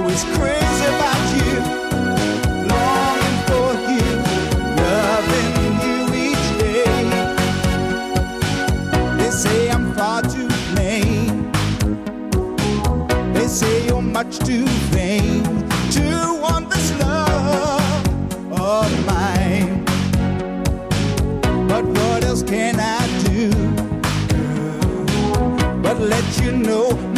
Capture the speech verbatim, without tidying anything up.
was crazy about you, longing for you, loving you each day. They say I'm far too plain. They say you're much too vain to want this love of mine. But what else can I do but let you know